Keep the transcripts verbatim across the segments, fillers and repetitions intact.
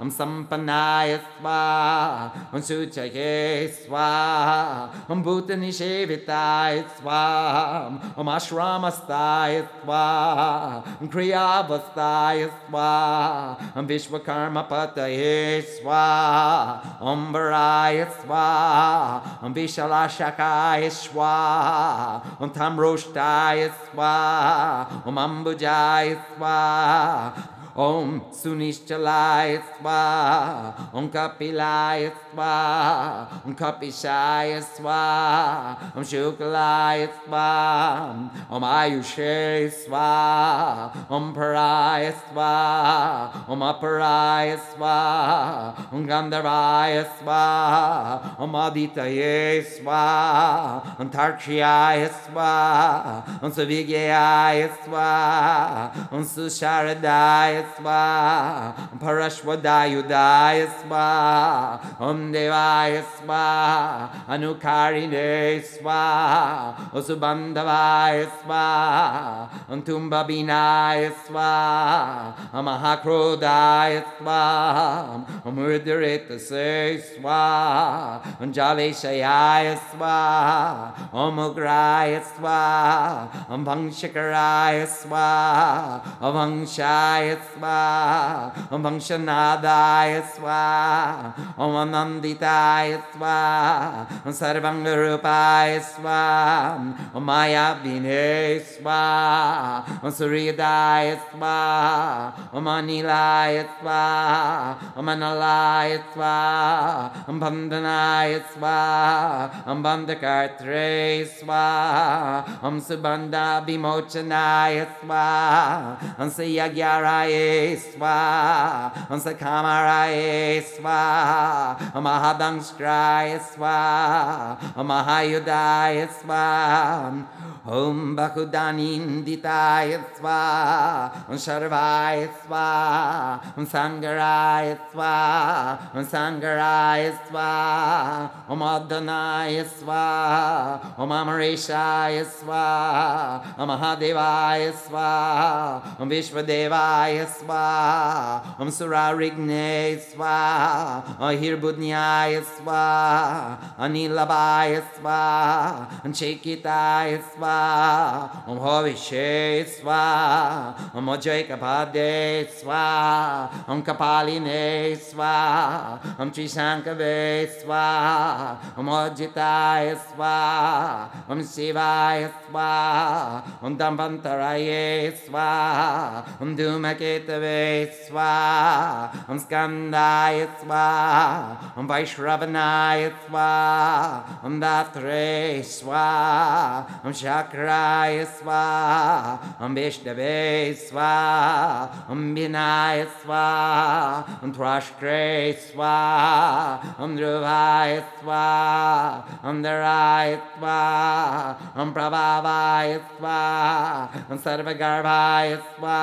Om Sampanaya Swaha, Om Suchaye Swaha, Om Bhutanishevitaya Swaha, Om Ashramastaya Swaha, Om Kriyavastaya Swaha, Om Vishwakarma Pataye Swaha, Om Varaya Swaha, Om Vishalashakaya Swaha, Om Tamroshtaya Swaha, Om Ambujaya Swaha, Om Sunishchalaya Swaha, Om Kapilaya Swaha, Om Kapishaya Swaha, Om Shukalaya Swaha, Om Ayushe Swaha, Om Paraya Swaha, Om Aparaya Swaha, Om Gandharvaya Swaha, Om Aditaye Swaha, Om Tarkshyaya Swaha, Om Savigyaya Swaha, Om Susharadaya Swaha, Parashwadayudaya Swaha, Om Devaya Swaha, Anukarine Swaha, Osubandhavaya Swaha, Om Tumbabinaya Swaha, Om Mahakrodaya Swaha, Om Murdaritase Swaha, Om Jaleshayaya Swaha, Om Ugraya Swaha, Om Vangshakaraya Swaha, Om Vangshaya Swaha, Om Vangshanadaya Swaha, Om Ananditaya Swaha, Om Sarvangarupaya Swaha, Om Mayavine Swaha, Om Suryadaya Swaha, Om Anilaya Swaha, Om Analaya Swaha, Om Bandhanaya Swaha, Om Bandhakartre Swaha, Om Subandha Vimochanaya Swaha, Om Sayagyaraya Swaha, Om Sakamaraya Swaha, Om Mahadangstraya Swaha, Om Mahayudaya Swaha, Om Bakudaninditaya Swaha, Om Sharvaya Swaha, Om Sangaraya Swaha, Om Sangaraya Swaha, Om Adhanaya Swaha, Om Amareshaya Swaha, Om Mahadevaya Swaha, Om Vishvadevaya Swaha, Om Surarigne Swaha, Om Hirbudnyaya Swaha, Om Nilabhaya Swaha, Om Chekitaya Swaha, Om Hovishe Swaha, Om Mojaikapade Swaha, Om Kapaline Swaha, Om Trisankave Swaha, Om Ojitaya Swaha, Om Shivaya Swaha, Om Dambantaraye Swaha, Om Dhumaketave Swaha, Om Skandaya Swaha, Om Vaishravanaya Swaha, Om Datre Swaha, Om Shakraya Swaha, Om Vishnave Swaha, Om Vinaya Swaha, Om Trashkre Swaha, Om Dhruvaya Swaha, Om Dharaya Swaha, Om Prabhavaya Swaha, Om Sarvagarbhaya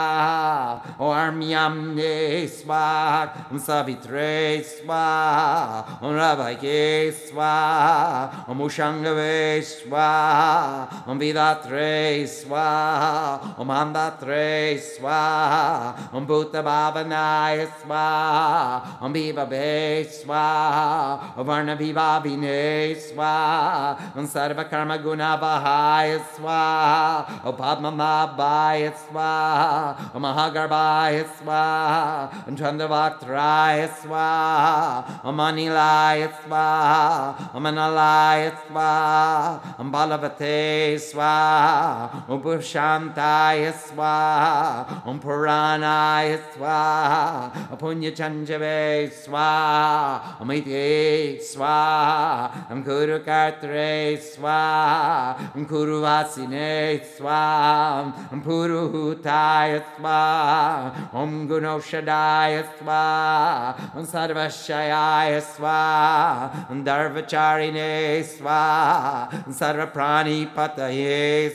Swaha, Om Yamne Swaha, Om Savitre Swaha, Om Ravake Swaha, Om Ushangave Swaha, Om Vidatre Swaha, Om Andatre Swaha, Om Bhuta Bhavanaya Swaha, Om Vibhabe Swaha, Om Varna Vibhavine Swaha, Om Sarva Karma Guna Vahaya Swaha, Om Padmanabhaya Swaha, Om Mahagarbhaya Swaha, Om Chandravaktraya Swaha, Om Anilaya Swaha, Om Analaya Swaha, Om Balavate Swaha, Om Purushantaya Swaha, Om Puranaya Swaha, Om Punyachanjave Swaha, Om Iti Swaha, Om Kurukartre Swaha, Om Kuruvasine Swaha, Om Puruhutaya Swaha, Om Gunoshadaya Swaha, Om Sarvashayaya Swaha, Om Dharvacharine Swaha, Om Sarvaprani Pataye Shaktaye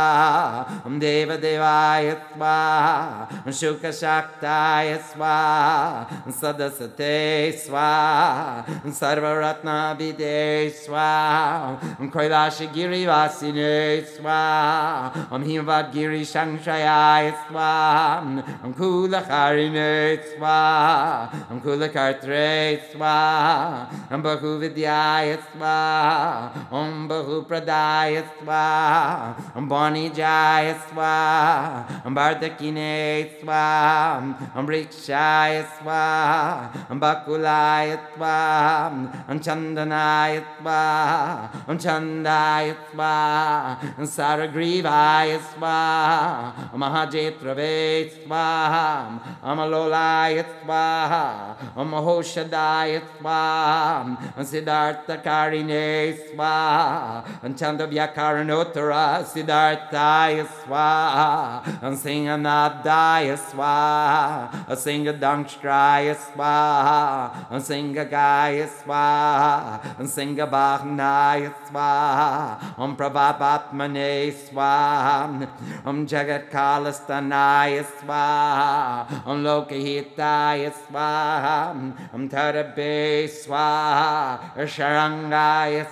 Swaha, Om Deva Devaya Swaha, Om Shuka Shaktaya Swaha, Om Sadasate Swaha, Om Sarvaratna Vide Swaha, Om Kailashi Giri Vasine Swaha, Om Himvad Giri Shankshaya Swaha, Om Kula Harine Swaha, Om Kula Kartre Swaha, Om Bahu Vidyaya Swaha, Om Bahu Pradaya Swaha, Om Bani Jaya Swaha, Om Bardakine Swaha, Om Rikshaya Swaha, Om Bakulaya Swaha, Om Chandanaya Swaha, Om Chandaya Swaha, Om Saragrivaya Swaha, Om Mahajetrave Swaha, Om Alolaya Swaha, Om Mahoshadaya Swaha, Om Siddhartha Karine Swaha, Om Chandavyakaranottara Siddharthaya Swaha, Om Singanadaya Swaha, Om Singadangstraya Swaha, Om Singagaya Swaha, Om Singabhagnaya Swaha, Om Prabhavatmane Swaha, Om Jagatkalasthanaya Swaha, Om Lokahitaya Swaha, Om Tarabe Swaha, Sharangaya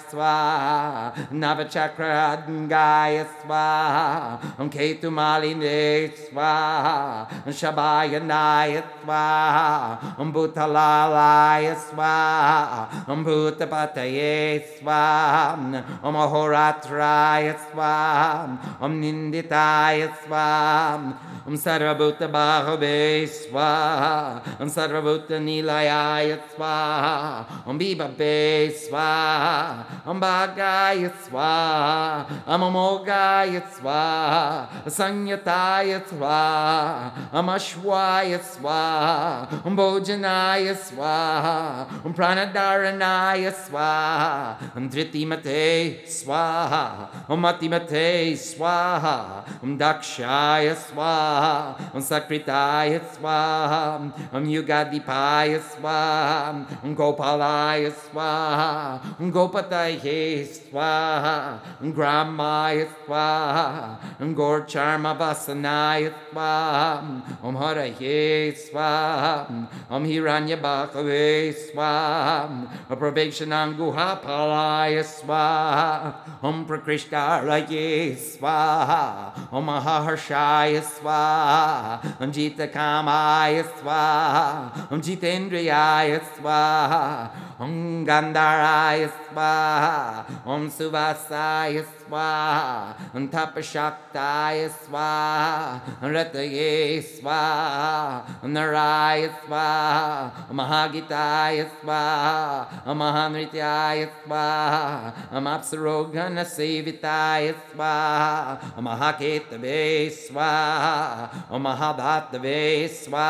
Swaha, Navachakradangaya Swaha, Om Ketumaline Swaha, Om Shabayanaya Swaha, Om Bhutalalaya Swaha, Om Bhutapataye Swaha, Om Ahoratraya Swaha, Om Ninditaya Swaha, Om Sarvabhuta Bhagave Swaha, Om Sarvabhuta Nilayaya Swaha, Om Bibabe Swaha, Om Bhagaya Swaha, Om Amogaya Swaha, Sanyataya Swaha, Om Ashwaya Swaha, Om Bhojanaya Swaha, Om Pranadaranaya Swaha, Om Tritimate Swaha, Om Matimate Swaha, Om Dakshaya Swaha, Om Sakritaya Swaha, Om Yugadipaya Swaha, Om Gopalaya Swaha, Om Gopataye Swaha, Om Gramaya Swaha, Om Gorcharma Vasanaya Swaha, Om Haraye Swaha, Om Hiranya Bhakave Swaha, Om Pravakshananguhapalaya Swaha, Om Prakrishtaraya Swaha, Om Maharshaya Swaha, Om Jitakamaya Swaha, Om Jitendriyaya Swaha, Om Gandharaya Swaha, Om Suvasaya Swaha, Om Tapashaktaya Swaha, Om Rataye Swaha, Om Naraya Swaha, Om Mahagitaya Swaha, Om Mahanrityaya Swaha, Om Apsarogana Sevitaya Swaha, Om Mahaketave Swaha, Om Mahabhatave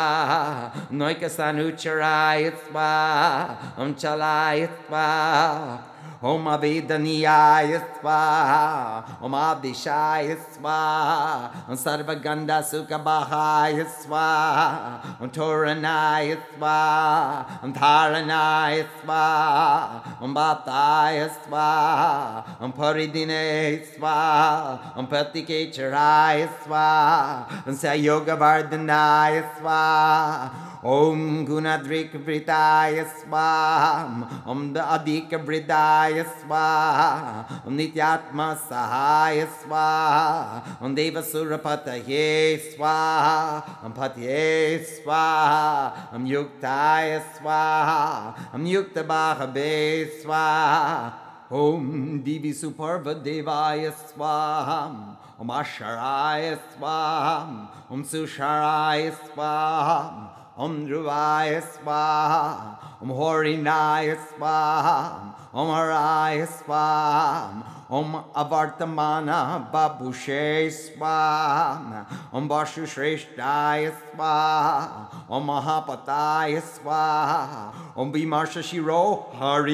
Swaha, Om Noikasanucharaya Swaha, Om Chalaya Swaha, Om Avedaniya Swaha, Om Abdishaya Swaha, Om Sarvaganda Sukhabhaya Swaha, Om Toranaya Swaha, Om Dharanaya Swaha, Om Bhattaya Swaha, Om Paridine Swaha, Om Pratikecharaya Swaha, Om Sayoga Vardhanaya Swaha, Om Gunadrik Vritaya Swaha, Om Adika Vridaya Swaha, Om Nityatma Sahaya Swaha, Om Devasurapataye Swaha, Om Patye Swaha, Om Yuktaya Swaha, Om Yukta Bhagave Swaha, Om Divi Suparva Devaya Swaha, Om Asharaya Swaha, Om Susharaya Swaha, Om Dhruvaya Swaha, Om Horinaya Swaha, Om Haraya Swaha, Om Avartamana Babushe Swaha, Om Vashushreshtaya Swaha, Om Mahapataya Swaha, Om Vimarsha Shiro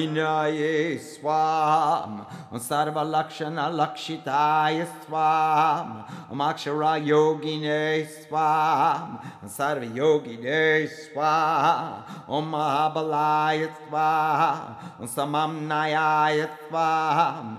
Harinaya Swaha, Om Sarva Lakshana Lakshitaya Swaha, Om Akshara Yogine Swaha, Om Sarva Yogine Swaha, Om Mahabalaya Swaha, Om Samamnaya Swaha, Om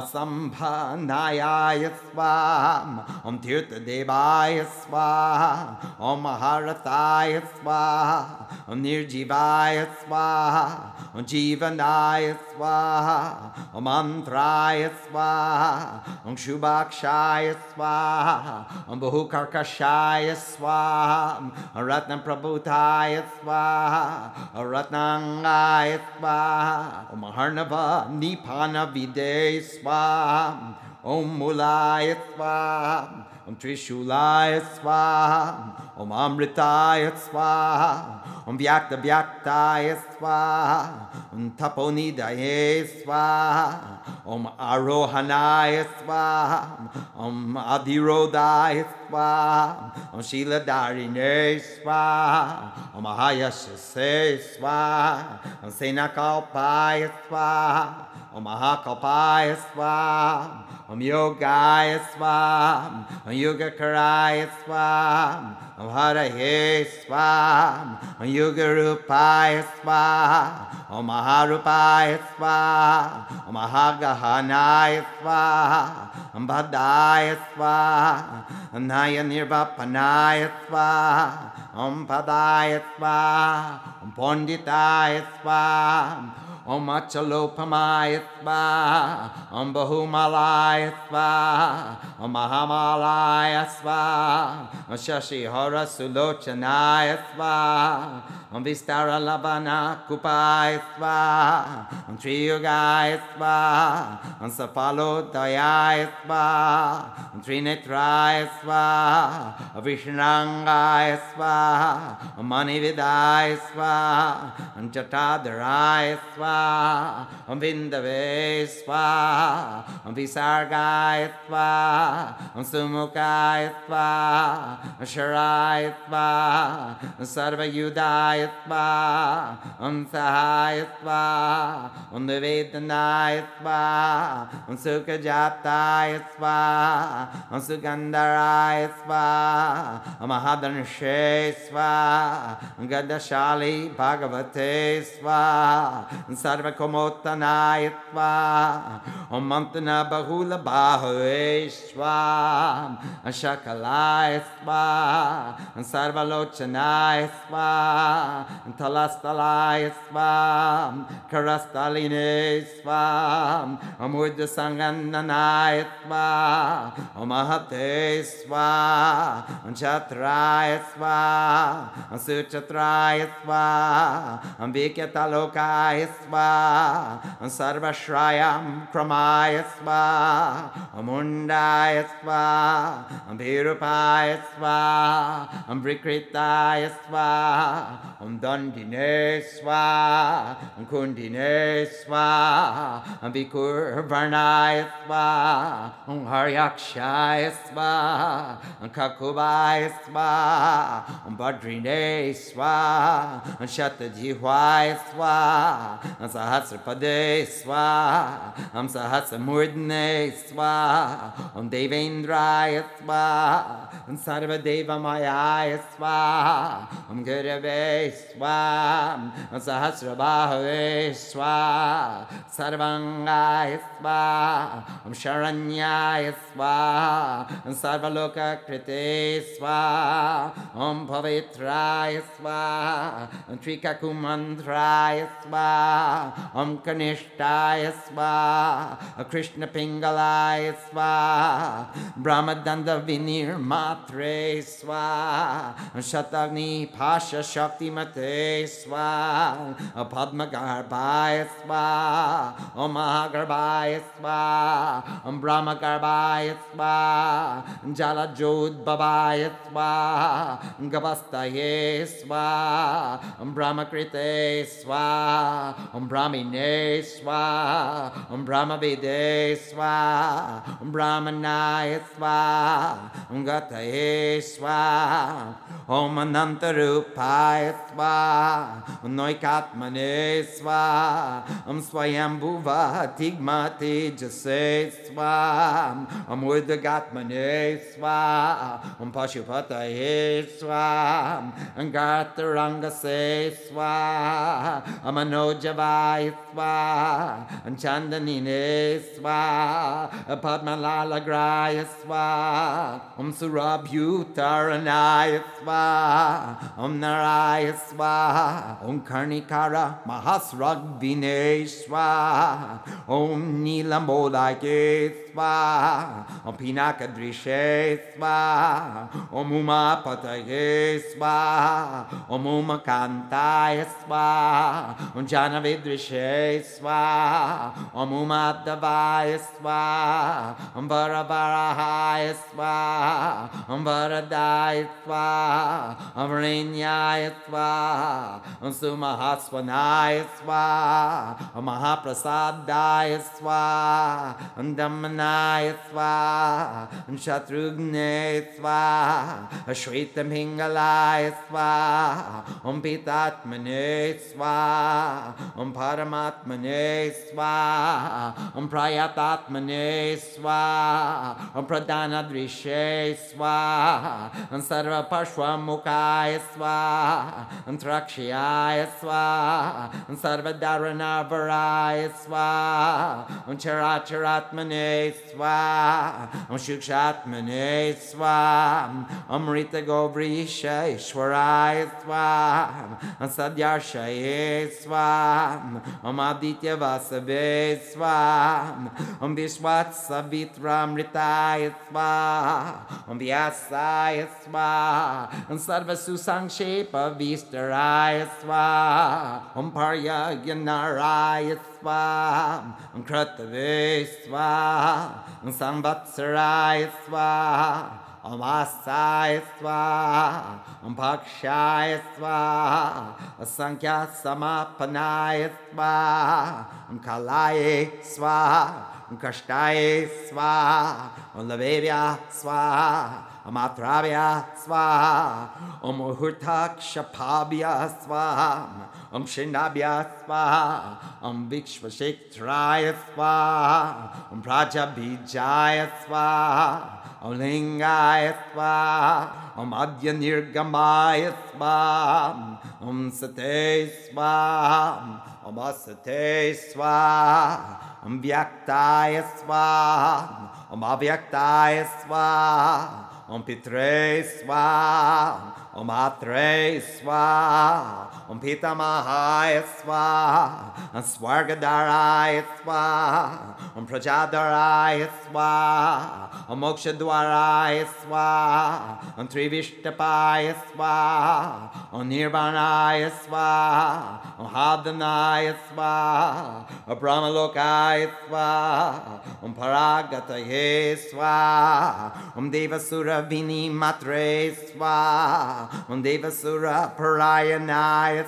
Sambhanayaya Swaha, Om Tirthadevaya Swaha, Om Maharathaya Swaha, Om Nirjivaya Swaha, Om Jivanaya Swaha, Om Mantraya Swaha, Om Shubhakshaya Swaha, Om Bahukarkashaya Swaha, Om Ratnam Prabhutaya Swaha, Om Ratnangaya Swaha, Om Maharnava Nipana Vide Swaha, Om Mulaya Swaha, Om Trishulaya Swaha, Om Amritaya Swaha, Om Vyakta Vyaktaya Swaha, Om Taponidaye Swaha, Om Arohanaya Swaha, Om Adirodaya Swaha, Om Shiladarine Swaha, Om Mahayashase Swaha, Om Senakalpaya Swaha, Om Mahakalpaya Swaha, Om Yogaya Swaha, Om Yogakaraya Swaha, Om Haraye Swaha, Om Yogarupaya Swaha, Om Maharupaya Swaha, Om Mahagahanaya Swaha, Om Bhadaya Swaha, Om Nayanirvapanaya Swaha, Om Padaya Swaha, Om Ponditaya Swaha, Om Achalopamaya Swaha, Om Bahumalaya Swaha, Om Mahamalaya Swaha, Om Shashihara Sulochanaya Swaha, Om Vistara Lavana Kupaya Swaha, Om Triyogaya Swaha, Om Sapalodayaya Swaha, Om Trinetraya Swaha, Om Vishnangaya Swaha, Om Manividaya Swaha, Om Jatadaraya Swaha, Om Vindave Swaha, Om Visargaya Swaha, Om Sumukaya Swaha, Om Sharaya Swaha, Om Sarvayudaya Swaha, Om Sahaya Swaha, Om Nivedanaya Swaha, Om Sukajataya Swaha, Om Sugandaraya Swaha, Om Mahadanshe Swaha, Om Gadashali Bhagavate Swaha, Sarvakomotanaya Swaha, Om Mantana Bahula Bahave Swaha, Shakalaya Swaha, Sarvalochanaya Swaha, Talastalaya Swaha, Karastaline Swaha, Amurda Sangananaya Swaha, Om Mahate Swaha, Om Chatraya Swaha, Om Suchatraya Swaha, Om Vikyatalokaya Swaha, Om Sarvashrayam Kramaya Swaha, Om Undaya Swaha, Om Bhirupaya Swaha, Om Vrikritaya Swaha, Om Dandine Swaha, Om Kundine Swaha, Om Vikurvarnaya Swaha, Om Haryakshaya Swaha, Om Kakubaya Swaha, Om Badrine Swaha, Om Shatadjihwaya Swaha, Om Sahasrapade Swaha, Om Sahasramurdne Swaha, Om Devendraya Swaha, Om Sarvadeva Mayaya Swaha, Om Gurave Swaha, Om Sahasrabhave Swaha, Sarvangaya Swaha, Om Sharanyaya Swaha, Om Sarvaloka Krite Swaha, Om Pavitraya Swaha, Om Trikakumantraya Swaha, Om Kanishtaya Swaha, Om Krishna Pingalaya Swaha, Brahmadanda Vinir Matre Swaha, Om Shatagni Pasha Shakti Mate Swaha, Om Padma Garbhaya Swaha, Om Mahagarbhaya Swaha, Om Brahma Garbhaya Swaha, Jala Jod Babaya Swaha, Gavastaye Swaha, Om Brahma Krite Swaha, Om Brahmine Swaha, Om Brahma Vide Swaha, Om Brahmanaya Swaha, Om Gataye Pataye Swaha, Om Anantarupaya Swaha, Om Noikatmane Swaha, Om Swayambhuva Tigmate Jase Swaha, Om Urdagatmane Swaha, Om Pashupataye Swaha, Om Gartaranga Se Swaha, Om Anojavaya Swaha, Om Chandanine Swaha, Padmalala Graya Swaha, Om Surabhutaranaya Swaha, Om Naraya Swaha, Om Karnikara Mahasragbine Swaha, Om Nilamodake Swaha, Om Pinakadrishe Swaha, Om Umapataye Swaha, Om Umakantaya Swaha, Om Janavidrishe Swaha, Om Umadavaya Swaha, Om Varavarahaya Swaha, Om Varadaya Swaha, Om Rinyaya Swaha, Om Sumahaswanaya Swaha, Om Mahaprasadaya Swaha, Om Dhammanaya Swaha, Om Shatrughne Swaha, Shritam Hingalaya Swaha, Om Pitatmane Swaha, Om Paramatmane Swaha, Om Prayatatmane Swaha, Om Pradhanadrishe Swaha, Om Sarva Pashwamukaya Swaha, Om Trakshiyaya Swaha, Om Sarva Dharanavaraya Swaha, Om Characharatmane Swaha, Om Shukshatmane Swaha, Om Rita Govrisha Ishwaraya Swaha, Om Sadyarshaye Swaha, Om Aditya Vasave Swaha, Om Vishwat Savitramritaya Swaha, Om Vyasaya Swaha, Om Sarva Susangshepa Vistaraya Swaha, Om Paryagyanaraya Swaha, Om Kratave Swaha, Om Samvatsaraya Swaha, Om Asaya Swaha, Om Pakshaya Swaha, Asankhya Samapanaya Swaha, Om Kalaye Swaha, Om Kashtaye Swaha, Om Lavevya Swaha, Om Atravya Swaha, Om Muhurtakshapabhya Swaha, Om Shinabhya Swaha, Om Vikshvashiktraya Swaha, Om Prajabhijaya Swaha, Om Lingaya Swaha, Om Adya Nirgamaya Swaha, Om Sate Swaha, Om Asate Swaha, Om Vyaktaya Swaha, Om Avyaktaya Swaha, Om Pitre Swaha, Om Atre Swaha, Om Pitamahaya Swaha, Om Swargadaraya Swaha, Om Prajadaraya Swaha, Om Mokshadwaraya Swaha, Om Trivishtapaya Swaha, Om Nirvanaya Swaha, Om Hadanaya Swaha, Om Brahmalokaya Swaha, Om Paragataye Swaha, Om Devasura Vini Matre Swaha, Om Devasura Parayanaya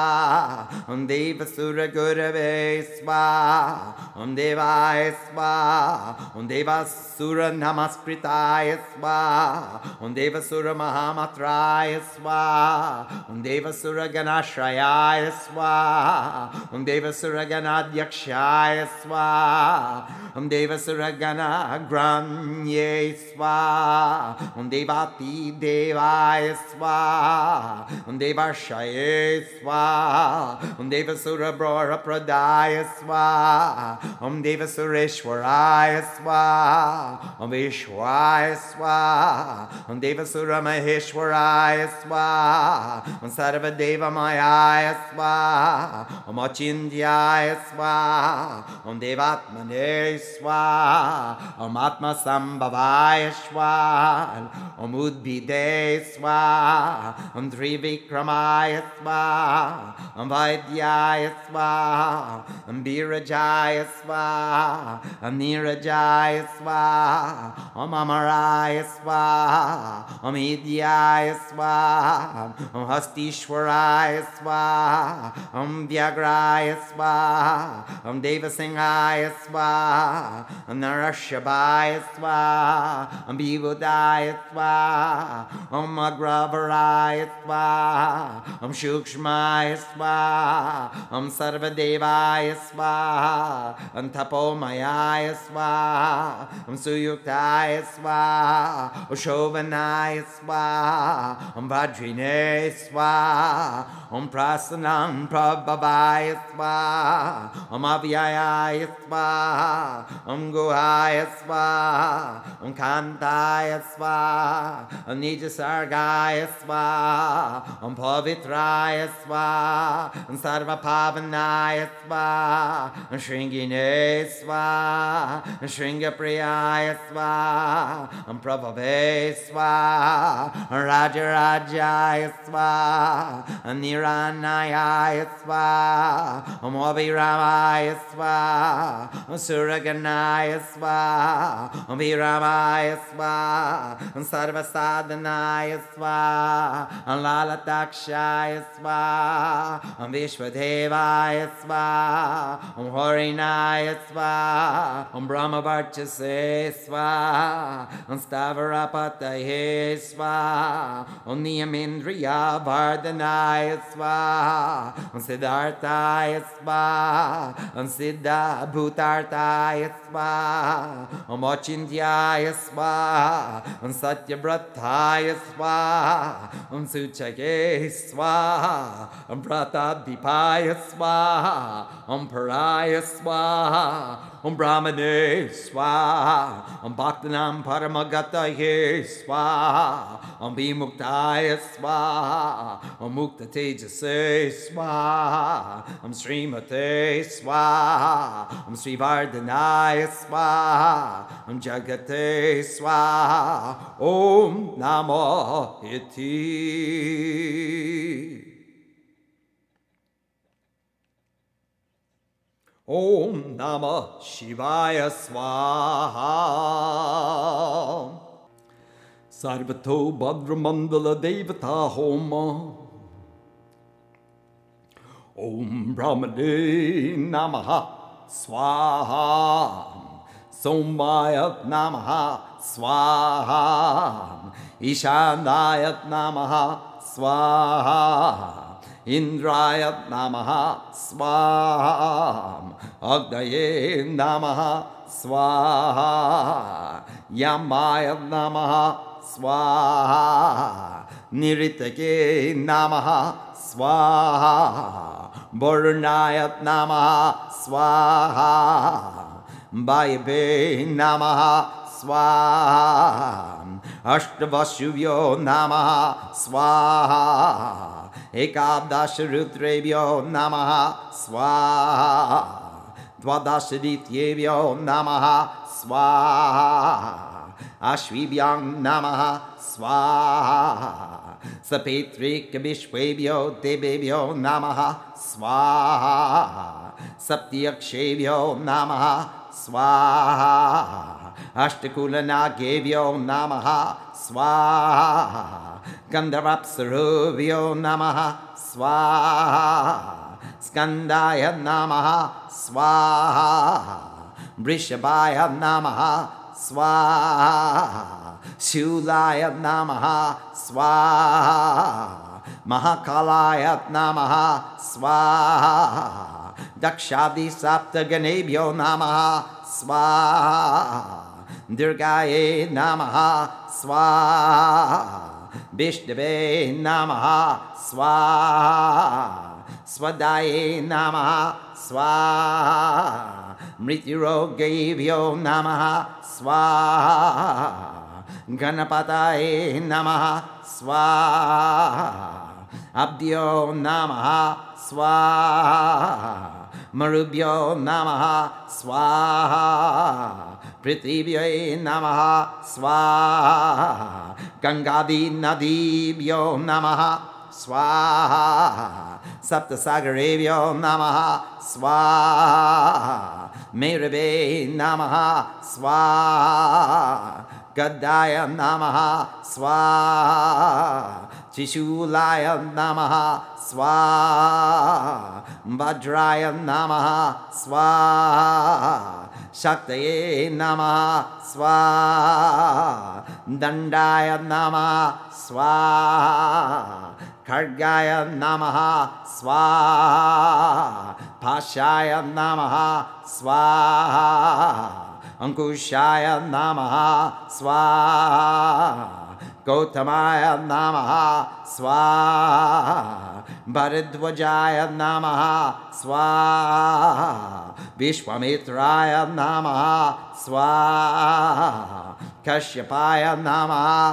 Swaha, Om Devasura Gurave Swaha, Om Devaya Swaha, Om Devasura Namaskritaya Swaha, Om Devasura Mahamatraya Swaha, Om Devasura Ganashrayaya Swaha, Om Devasura Ganadhyakshaya Swaha, Om Devasura Gana Granye Swaha, Om Devati Devaya Swaha, Om Devarshaye Swaha, Om Devasura Brora Pradaya Swaha, Om Devasureshwaraya Swaha, Om Vishwaya Swaha, Om Devasura Maheshwaraya Swaha, Om Sarvadeva Mayaya Swaha, Om Achindyaya Swaha, Om Devatmane Swaha, Om Atma Sambhavaya Swaha, Om Udbhide Swaha, Om Trivikramaya Swaha, Om Vaidyaya Swaha, Om Birajaya Swaha, Om Nirajaya Swaha, Om Amaraya Swaha, Om Idyaya Swaha, Om Hastishwaraya Swaha, Om Vyagraya Swaha, Om Devasingaya Swaha, Om Narashabhaya Swaha, Om Bhivudaya Swaha, Om Agravaraya Swaha, Om Shukshmaya Swaha, Om Sarvadevaya Swaha, Om Tapomayaya Swaha, Om Suyuktaya Swaha, Om Shovanaya Swaha, Om Vajrine Swaha, Om Prasanam Prabhavaya Swaha, Om Avyayaya Swaha, Om Guhaya Swaha, Om Kantaya Swaha, Om Nijasargaya Swaha, Om Pavitraya Swaha, Om Sarvapavanaya Swaha, Om Shringine Swaha, Om Shringapriyaya Swaha, Om Prabhave Swaha, Om Rajarajaya Swaha, Om Niranayaya Swaha, Om Abhiramaya Swaha, Om Suraganaya Swaha, Om Viramaya Swaha, Om Sarvasadhanaya Swaha, Om Lalatakshaya Swaha, Om Vishwadevaya Swaha, Om Horinaya Swaha, Om Brahmavarchase Swaha, Om Stavarapataye Swaha, Om Niyamindriya Vardhanaya Swaha, Om Siddharthaya Swaha, Om Siddha Bhutarthaya Swaha, Om Achintyaya Swaha, Om Satyavrataya Swaha, Om Suchake Swaha, Om Pratadipaya Swaha, Om Paraya Swaha, Om Brahmane Swaha, Om Bhaktanam Paramagataye Swaha, Om Vimuktaya Swaha, Om Mukta Tejase Swaha, Om Srimate Swaha, Om Srivardhanaya Swaha, Om Jagate Swaha, Om Namo Iti. Om Namah Shivaya Swaha. Sarvato Bhadramandala Devata Homa. Om Brahmane Namaha Swaha. Somaya Namaha Swaha. Ishanayat Namaha Swaha. Indrayat Namaha Swaha, Agnaye Namaha Swaha, Yamayat Namaha Swaha, Niritake Namaha Swaha, Varunayat Namaha Swaha, Vayabe Namaha Swaha, Ashtavashuvyo Namaha Swaha, Ekadasharutrebhyo Namaha Swaha, Dvadashadityebhyo Namaha Swaha, Ashvibhyam Namaha Swaha, Sapetrikabhishwebhyo Debebhyo Namaha Swaha, Saptyakshebhyo Namaha Swaha, Ashtakulanagevhyo Namaha Swaha, Gandharapsarubhyo Namaha Swaha, Skandaya Namaha Swaha, Vrishabhaya Namaha Swaha, Shulaya Namaha Swaha, Mahakalaya Namaha Swaha, Dakshadi Saptaganebhyo Namaha Swaha, Durgaye Namaha Swaha, Vishnave Namaha Swaha, Svadaye Namaha Swaha, Mrityurogevhyo Namaha Swaha, Ganapataye Namaha Swaha, Abdyo Namaha Swaha, Marubhyo Namaha Swaha, Prithivye Namaha Swaha, Gangadi Nadibhyo Namaha Swaha, Saptasagarevhyo Namaha Swaha, Merave Namaha Swaha, Gadaya Namaha Swaha, Trishulaya Namaha Swaha Vajraya Namaha Swaha Shaktaye Namaha Swaha Dandaya Namaha Swaha Khargaya Namaha Swaha Pashaya Namaha Swaha Ankushaya Namaha Swaha Gautamaya Namaha Swaha Bharadwajaya Namaha Swaha Vishwamitraya Namaha Swaha Kashyapaya Namaha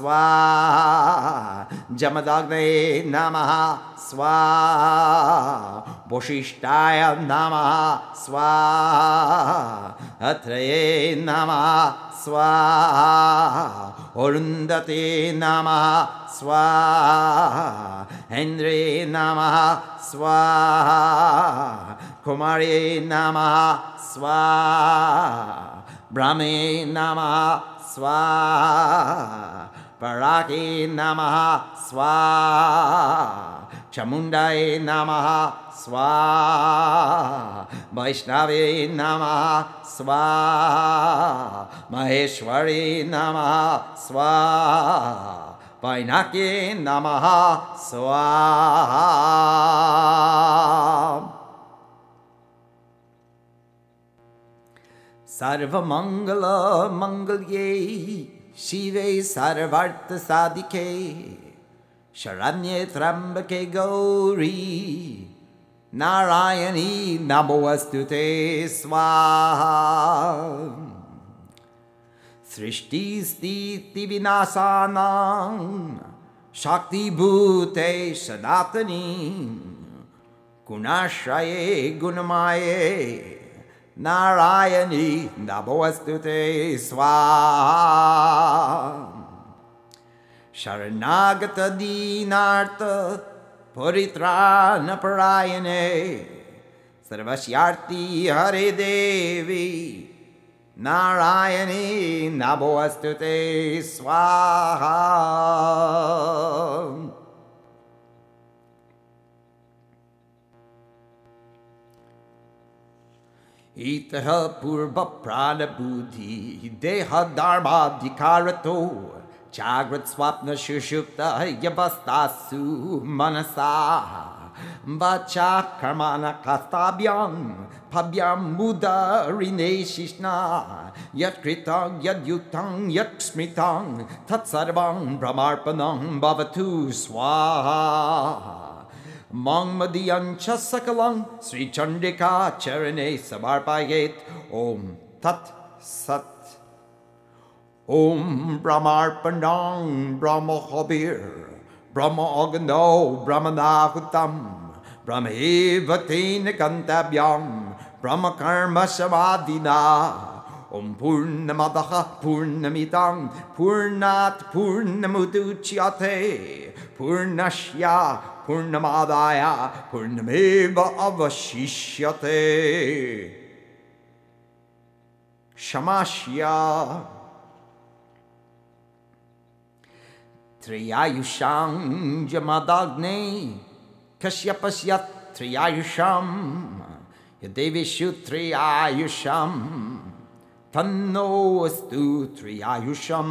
Swaha Jamadagne Namaha Swaha Vashishtaya Namaha Swaha Atraye Namaha Swaha Arundhate Namaha Swaha Indre Namaha Swaha Kumari Namaha Swaha Brahme Namaha Swaha Paraki Namaha Swaha Chamundai Namaha Swaha Vaishnavi Namaha Swaha Maheshwari Namaha Swaha Vainaki Namaha Swaha. Sarva Mangala Mangalye Shive Sarvartha Sadike Sharanye Trambake Gauri Narayani Namostute Swaha Srishti Stiti Vinasanam Shakti Bhute Sanatani Gunashaye Gunamaye Narayani Namostute Swaha Sharanagata Dinartha Puritrana Parayane Sarvashyarti Hare Devi Narayani Namostute Swaha. Itaha Purva Prana Buddhi Deha Dharma Dikarato Jagrat Swapna Shushupta Yavastasu Manasa Vacha Karmana Kastabhyam Pabhyam Muda Rine Shishna Yat Kritang Yat Yutang Yat Smritang Tat Sarvang Brahmarpanam Bhavatu Swaha Mangmadiyancha Sakalang Sri Chandrika Charane Samarpayet Om Tat Sat Om Brahmarpanam Brahma Habir Brahma Agano Brahmanahutam Brahma Evatena Kantabhyam Brahma Karma Samadhina Om Purnamadaha Purnamidam Purnat Purnamuduchyate Purnashya Purnamadaya Purnameva Avashishyate Shamashya Triyayusham Jamadagne Kashyapasya Triyayusham Yadevishu Triyayusham Tanno Astu Triyayusham.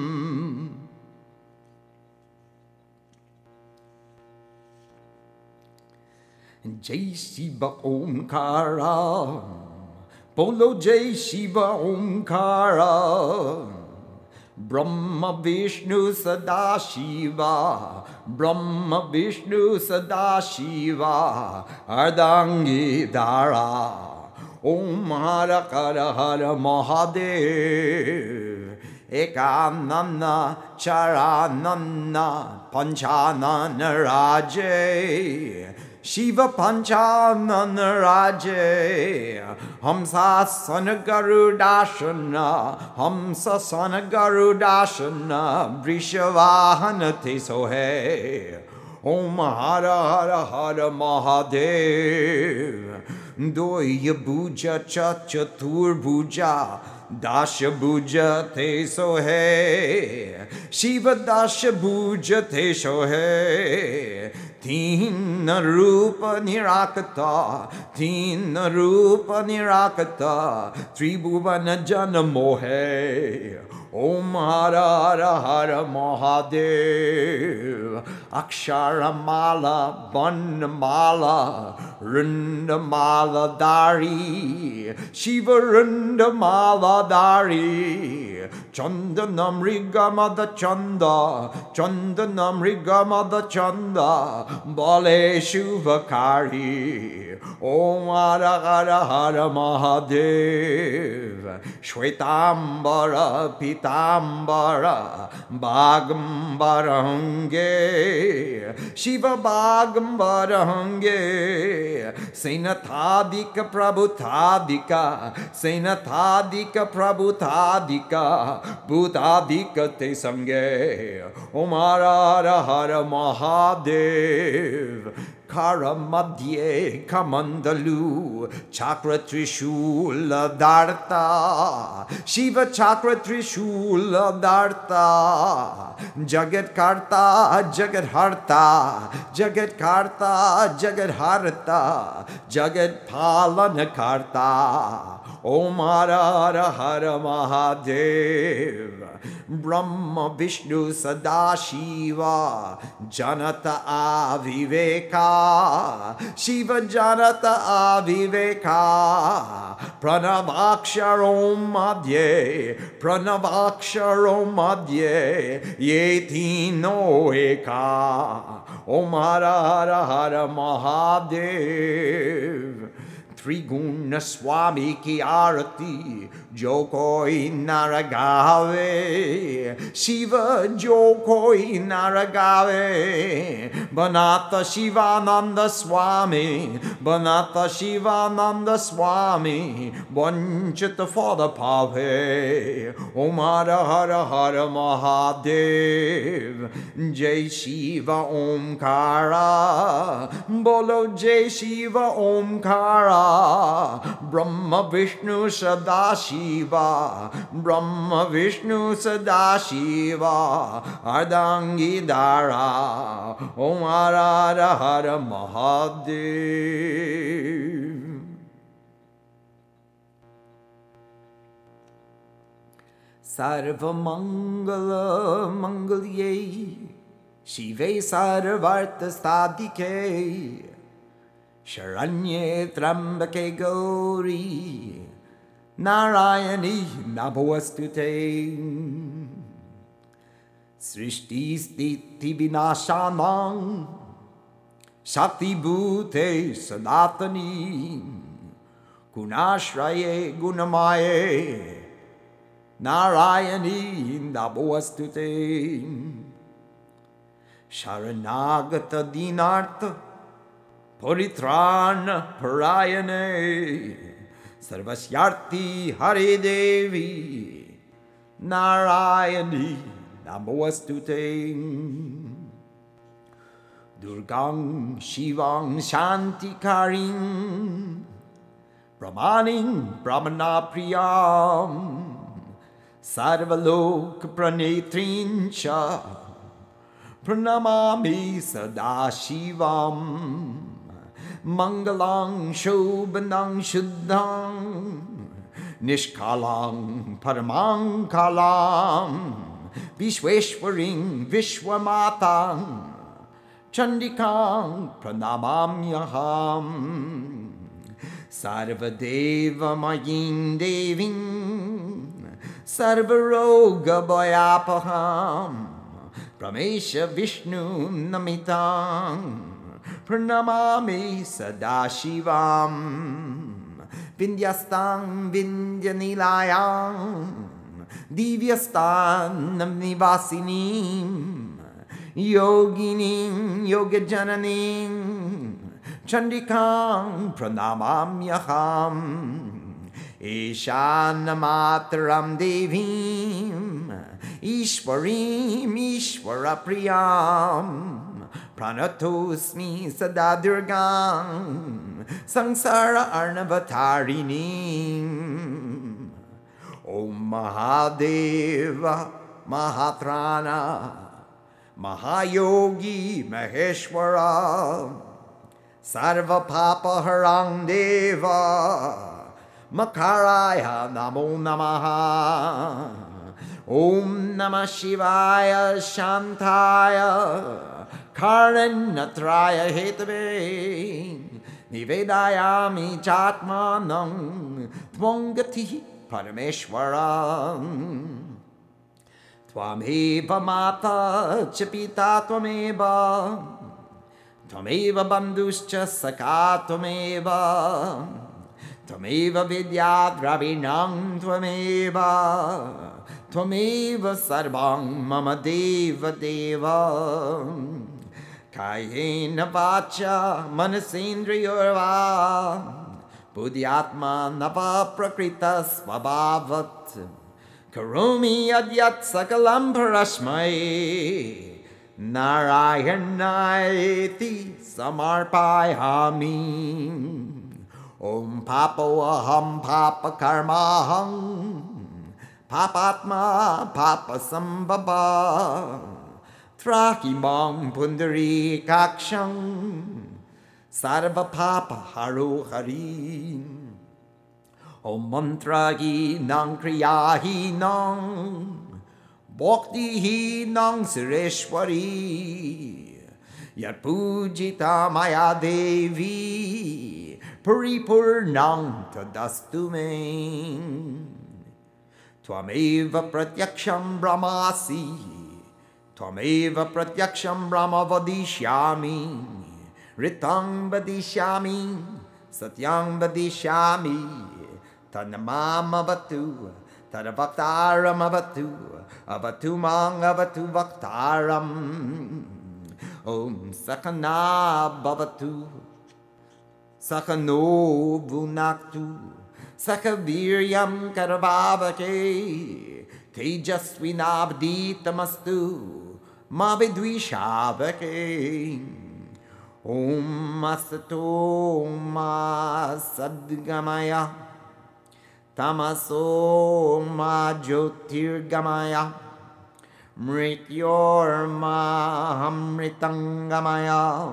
Jai Shiva Omkara Bolo Jai Shiva Omkara Brahma Vishnu Sadashiva Brahma Vishnu Sadashiva Ardangi Dara Om Hara Kara Hara Mahadev Ekanana Charanana Panchanana Raje Shiva Panchanana Raje Hamsa Sanagarudashana Hamsa Sanagarudashana Vrishavahana Tesohe Om Hara Hara Hara Mahadev द्वयभुजा च चतुर्भुजा दशभुजा ते सोहे शिव दशभुजा ते सोहे तीन रूप निराकता तीन रूप निराकता त्रिभुवन जन मोहे ओम हर हर हर महादेव अक्षरमाला वनमाला रुंडमाला दारी शिव रुंडमाला दारी चंदनम ऋगमद चंद चंदनम ऋगमद चंद बोले शुभकारी ओम हर हर हर महादेव श्वेतांबर पीतांबर बागंबर होंगे शिव बागंबर होंगे सैनथादिक प्रभुतादिका सैनथादिक प्रभुतादिका भूतादिक ते संगे ओम हर हर हर Mahadev Kara madhye kamandalu chakra trishula darta Shiva chakra trishula darta Jagat karta jagat harta Jagat karta jagat harta Jagat palana karta Om Hara Hara Hara Mahadev Brahma Vishnu Sadashiva Janata Aviveka Shiva Janata Aviveka Pranavaksharom Madhye Pranavaksharom Madhye Yeti no Eka Om Hara Hara Hara Mahadev Triguna Swami ki arati jo koi naragave Shiva jo koi naragave Banata Shivananda Swami Banata Shivananda Swami Vanchita for the pave Om Hara Hara Hara Mahadev Jai Shiva Omkara Bolo Jai Shiva Omkara Brahma Vishnu Sadashiva Brahma Vishnu Sadashiva Ardangi Dara Om Hara Hara Hara Mahadev Sarva Mangala Mangalye Shive Sarvartha Sadike Sharanye Trambake Gauri Narayani Nabhostute Srishti Stiti Vinashanam Shakti Bhute Sanatani Gunashraye Gunamaye Narayani Nabhostute Sharanagata Dinartha Puritrana Parayane Sarvasyarthi Hare Devi Narayani Namostute Durgang Shivang Shantikarim Brahmaning Brahmana Priyam Sarvalok Pranetrincha Pranamami Sadashivam Mangalang Shobhanang Shuddhang Nishkalang Paramang Kalam Vishweshwaring Vishwamatang Chandikang Pranamamyaham Sarvadeva Mayim Devim Sarvaroga Bhayapaham Pramesha Vishnu Namitam Pranamami Sadashivam Vindhyastam Vindhyanilayam Divyastam Nivasinim Yoginim Yogajananim Chandikam Pranamamyaham Ishanamataram Devim Ishwarim Ishwarapriyam Pranatosmi Sada Durgam Samsara Arnavatarini. Om Mahadeva Mahatrana Mahayogi Maheshwara Sarva Papa Harang Deva Makaraya Namo Namaha. Om Namah Shivaya Shantaya Karanatraya Hetave Nivedayami Chatmanam Tvangati Parameshwaram. Tvameva Mata Chapita Tvameva Tvameva Bandhuscha Saka Tvameva Tvameva Vidya Dravinam Tvameva Tvameva Sarvam Mama Deva Deva. Kayena Vacha Manasendriyorva Buddhyatma Nava Prakrita Svabhavat Karomi Adyat Sakalam Parashmai Narayanayeti Samarpayami. Om Papo Aham Papa Karmaham Papatma Papa Sambhava Trakimam Pundari Kaksham Sarva Papa Haru Hari. Om Mantragi Nang Kriyahi Nang Bhaktihi Nang Sureshwari Yat Pujita Maya Devi Paripurnang Tadastu Me. Tvameva Pratyaksham Brahmasi Tvameva Pratyaksham Brahma Vadishyami Ritang Vadishyami Satyang Vadishyami Tanamam Avatu Tadavaktaram Avatu Avatumang Avatu Vaktaram. Om Sakana Bhavatu Sakano Bhunaktu Sakaviryam Karavavake Tejasvinabditamastu Mavidvishavake. Om Asato Ma Sadgamaya Tamaso Ma Jyotirgamaya Mrityorma Amritangamaya.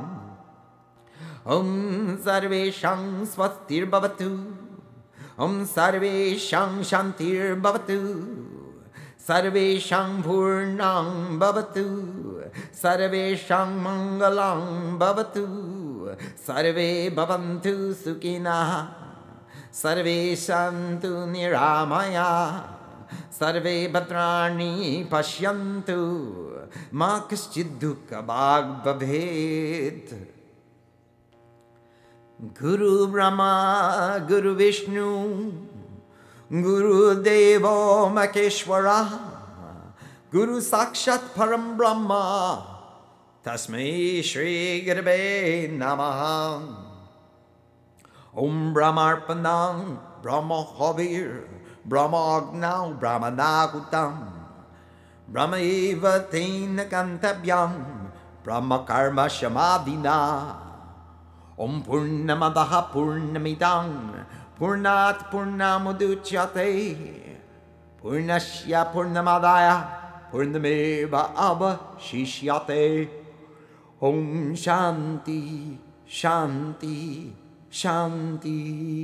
Om Sarveshang Swastir Bhavatu Om Sarveshang Shantir Bhavatu Sarveshang Purnang Bhavatu Sarveshang Mangalang Bhavatu Sarve Bhavantu Sukhina Sarve Santu Niramaya Sarve Bhadrani Pashyantu Ma Kaschid Dukkha Bhag Bhaved. Guru Brahma Guru Vishnu Guru Devo Maheshwara Guru Sakshat Param Brahma Tasmai Shri Gurave Namaha. Om Brahmarpanam Brahma Havir Brahma Agnau Brahma Nagutam Brahma Eva Tena Kantabhyam Brahma Karma Shamadina. Om Purnamadaha Purnamidang Purnat Purnamuduchyate Purnashya Purnamadaya Purnameva Abha Shishyate. Om Shanti Shanti Shanti.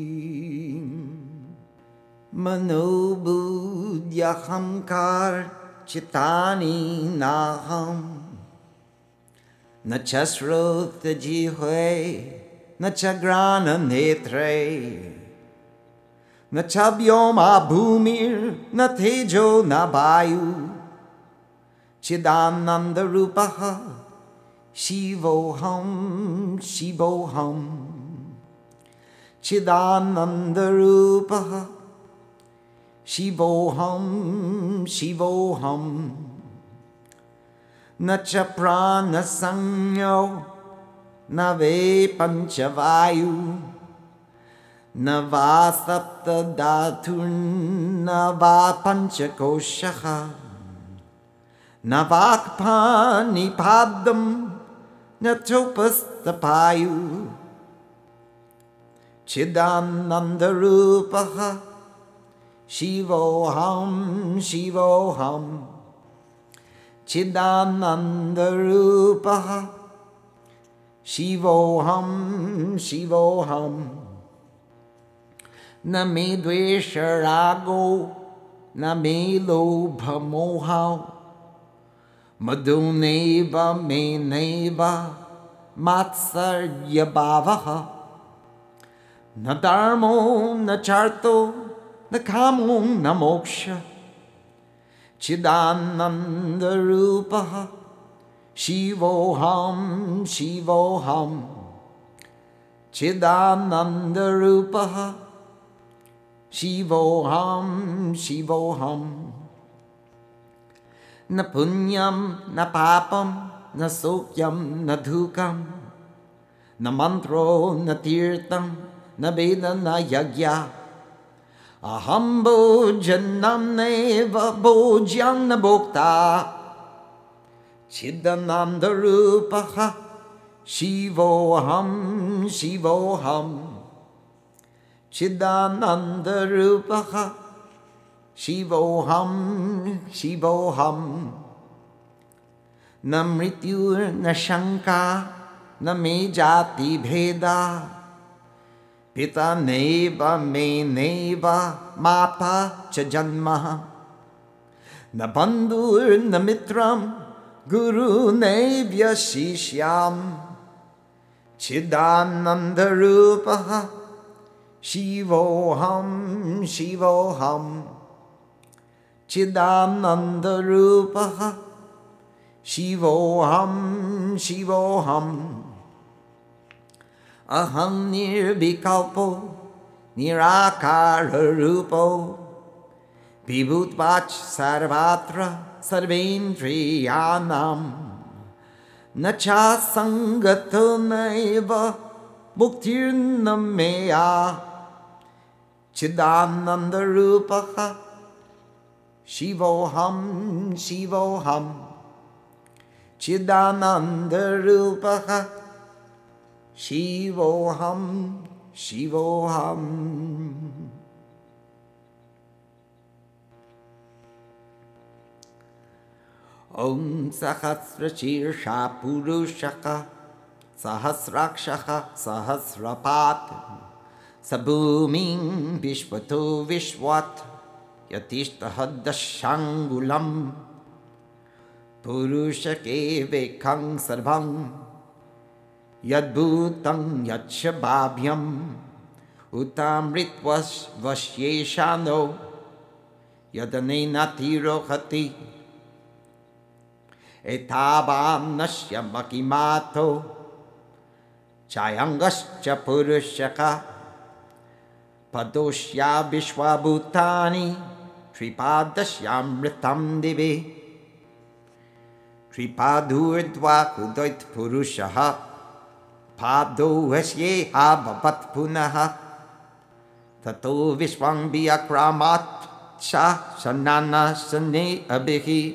Manobudhyahamkar Chitani Naham Nacha Srota Jihwe Nacha Grana Netre Nacha Vyoma Bhumir Natejo Nabayu Chidananda Rupaha Shivoham Shivoham Chidananda Rupaha Shivoham Shivoham. Nacha prana sangyo nave panchavayu nava sapta dhaturn nava panchakoshaha navakpani padam Natopastapayu Chidanandarupaha Shivoham Shivoham Chidanandarupaha Shivoham Shivoham Na me dvesha rago Na me lobha moha Madhuneva me neva Matsarya bhavaha Na dharmo na charto Na kamo na moksha Chidananda rupaha Shivoham Shivoham Chidananda rupaha Shivoham Shivoham Na punyam na papam Na sokyam na dhukam Na mantro na tirtam Na veda na yagya Aham bhojanam neva bhojyam na bhokta Chidananda rupaha Shivoham Shivoham Chidananda rupaha Shivoham Shivoham Na mrityur na shanka Na me jati bheda Pita neva me neva Mata cha janma Na bandhur na mitram Guru nevya shishyam Chidananda rupaha Shivoham Shivoham Chidananda rupaha Shivoham Shivoham Aham nirvikalpo Nirakara rupo Vibhutvach sarvatra Sarvendriyanam Nacha sangato naiva Muktirnameya Chidananda rupaha Shivoham Shivoham Chidananda rupaha Shivoham Shivoham Om Sahasrachirsha Purushaka Sahasrakshaka Sahasrapat Sabhuming Vishvato Vishwat Yatishtahaddashangulam Purushake Vekang Sarvam Yadbhutang Yachabhabhyam Utamritvas Vashyeshano Yadanenati Rohati Etabam Nashya Makimato Chayangascha Purushaka Padoshya Vishwabhutani Tripadashyamritam Divi Tripadurdva Udoit Purushaha Pado Hasye Abhavat Punaha Tato Vishwam Biakramat Cha Sanana Sane Abhihi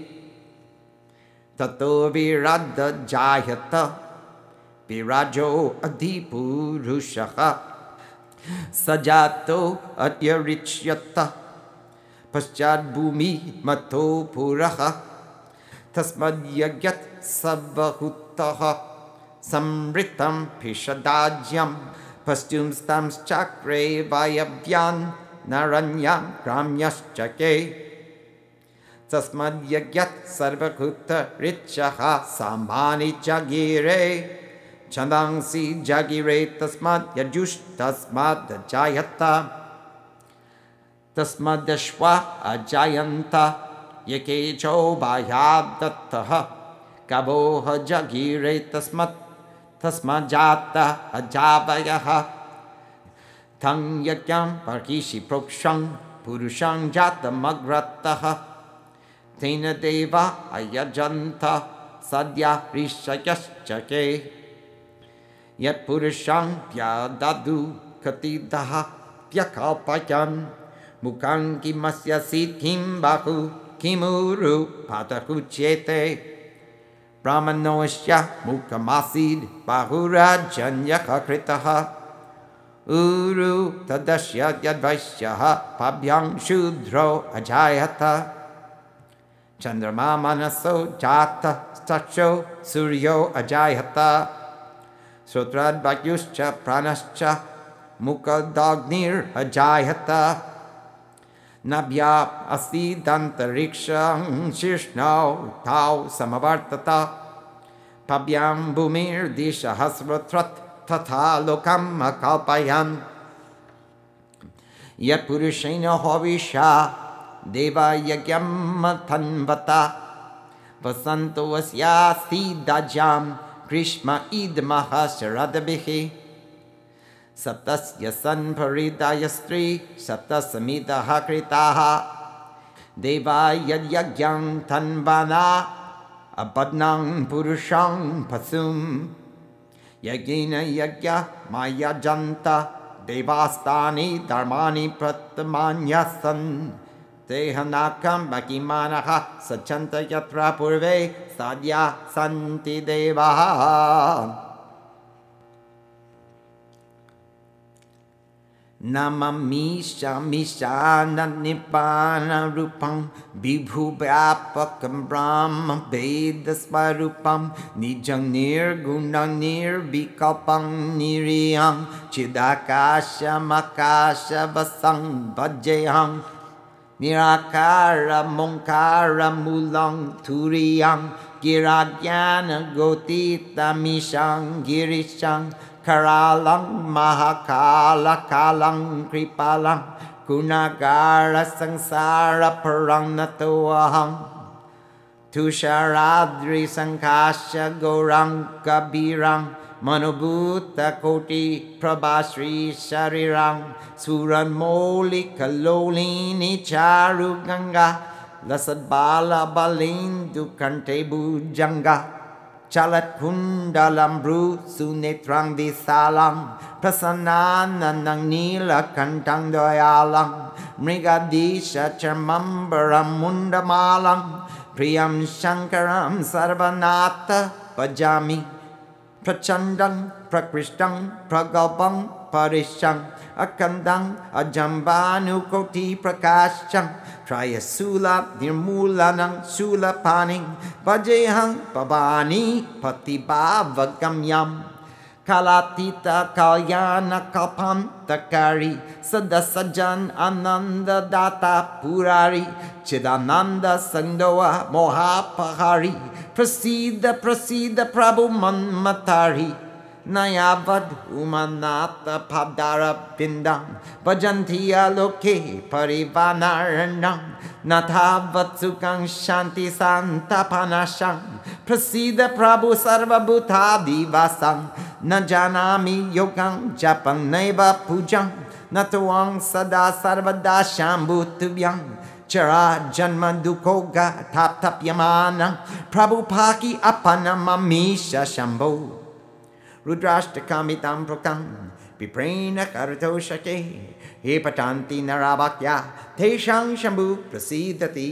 Tato Virada Jayata Virajo Adipurushaha Sajato Atyarichyata Paschad Bhumi Mato Puraha Tasmad Yagyat Sabahutaha Samritam Pishadajyam Pastum Stams Chakre Vayabhyan Naranyam Gramyaschake Tasmad Yagyat Sarvakuta Richaha Samani Jagire Chandangsi Jagire Tasmad Yajush Tasmad Jayata Tasmad Dashwa Ajayanta Yakecho Bhayadattaha Kaboha Jagire Tasmad Tasmad Jata Ajavayaha Tang Yakyam Parkishi Prokshang Purushang Jata Magrataha Tena Deva Ayajanta Sadya Rishayaschake Yat Purushang Pyadadu Katidaha Pyakalpayan Mukang Kimasya Siddhim Bahu Kimuru Patakuchete brahmanoshya mukamasid bahurajanyaka kritaha uru tadasya yadvaisyaha pabhyang shudro ajayata chandrama manaso jata stacho suryo ajayata sotrad vakyuscha pranascha mukadagnir ajayata nabhya asidantariksham shishnau tau samavartata pabhyam bhumir dishahasratrat tatha lokam akalpayan yat purushena havisha deva yagyam mathanvata vasanto vasyasi dajam grishma idmaha sharadabhihi saptasya sanparidayastri saptasamidaha kritaha deva yadyagyam tanvana abadnang purushang pasum yagina yagya maya janta devastani dharmani pratmanyasan tehanakam bakimanaha sachanta yatra purve sadya santi devaha namami shamisha nipana rupam vibhuvyapakam brahma vedasvarupam nijang nirgunang nirvikalpam niriyam chidakasha makasha vasang bhajayam nirakara monkara mulang turiyam giragyana gotita mishang girishang karalang mahakala kalang kripalang gunagara sangsara parang natoahang tusharadri sankasha gorang kabirang manubhuta koti prabhasri sharirang suran moli kalolini charu ganga lasadbala balindu kante bujanga chalat kundalam bru sunetrang visalang prasananang nila kantang doyalang mrigadisha charmambaram mundamalang priyam shankaram sarvanata pajami prachandang prakristang pragalpang parishang akandang ajambanu koti prakashang trayasula nirmulanang sulapaning vajehang pavani patibhavagamyam kalatita kalyana kalpam takari sadasajan ananda data purari chidananda sandoa mohapahari prasida prasida prabhu manmatari nayavad umanata padara pindam vajantiya loke parivanaranam nathavat sukang shanti santapanasham prasida prabhu sarvabhuta divasam najanami yogam japang naiva pujam natuang sada sarvada shambhutubhyam chara janma dukoga tap tap yamana prabhupaki apanamamisha shambho rudrashtakamitam prokam viprena karato shake he patanti narabhakya teshang shambhu prasidati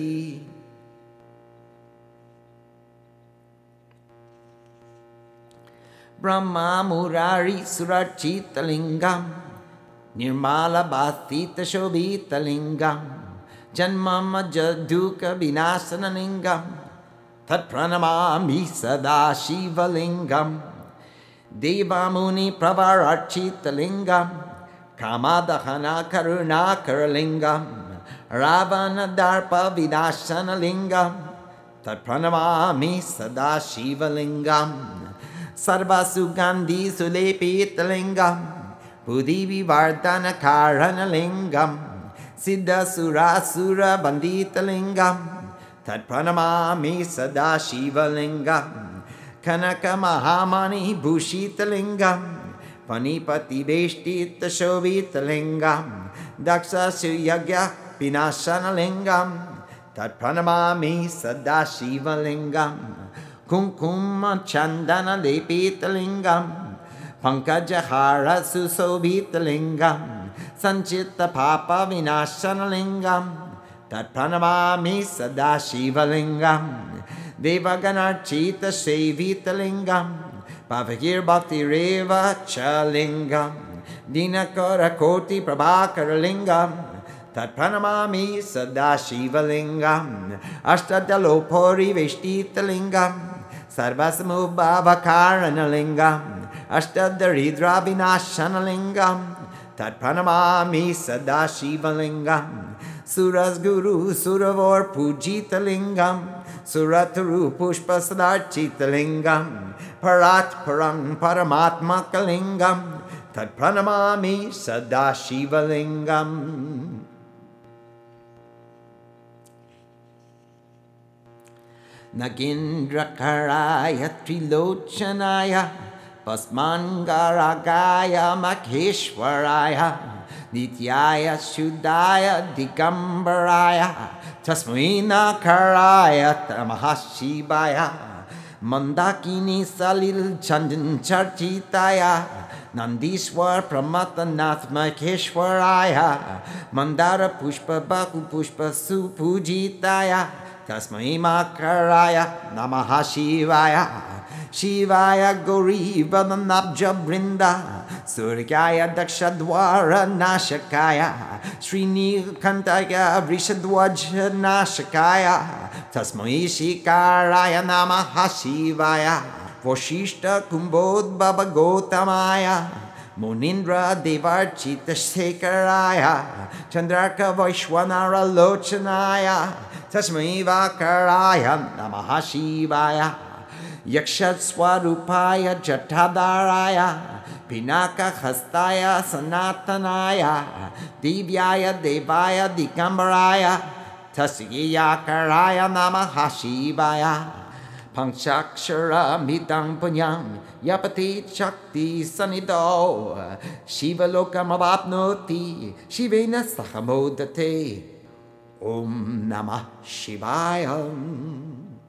brahma murari surachita lingam nirmala bhasita shobhita lingam janmama jaduka vinasana lingam tat pranamami sada shiva lingam devamuni pravarachita lingam kamadahana karuna karalingam ravana darpa vinasana lingam tat pranamami sada shiva lingam sarva sugandhi sulepita lingam buddhi vivardhana karana lingam siddha sura sura bandita lingam tat pranamami sada shiva lingam kanaka mahamani bhushita lingam panipati veshtita shobhita lingam daksha suyagya vinashana lingam tat pranamami sada shiva lingam kumkuma chandana lepita lingam pankajahara susobhita lingam sanchita papa vinashana lingam tat pranamami sada shiva lingam Devaganarchita Sevitalingam Pavagir Bhakti Reva Chalingam Dinakara Koti Prabhakara Lingam Tat Pranamami Sadashiva Lingam Ashtadalopori Veshtita Lingam Sarvasamubhava Karana Lingam Ashtadaridra Vinashana Lingam Tat Pranamami Sadashiva Lingam Suras Guru Suravor Pujita Lingam Suraturu Pushpa Sadarchita Lingam Parat Parang Paramatma Kalingam Tat Pranamami Sadashiva Lingam Nagindra Karaya Trilochanaya Pasmangaragaya Makheshwaraya Nityaya Shuddhaya Digambaraya Tasmina Karaya Tamahashivaya Mandakini Salil Chandan Charchitaya Nandishwar Pramatanath Makheshwaraya Mandara Pushpa Baku Pushpa Supujitaya Tasmai Makaraya Namaha Shivaya Shivaya Gauri Vadanabja Brinda Suryaya Dakshadwara Nashakaya Srini Kantaya Vrishadwaja Nashakaya Tasmai Shikaraya Namaha Shivaya Vashishta Kumbod Baba Gotamaya Munindra Devarchita Shekaraya Chandraka Vaishwanara Lochanaya Tasmai Vakaraya Namaha Shivaya Yakshat Swarupaya Jatadaraya Pinaka Hastaya Sanatanaya Divyaya Devaya Digambaraya Tasyakaraya Namaha Shivaya Panchakshara Midang Punyam Yapati Shakti Sanido Shiva Lokam Avapnoti Shivena Sahamodate Om Namah Shivaya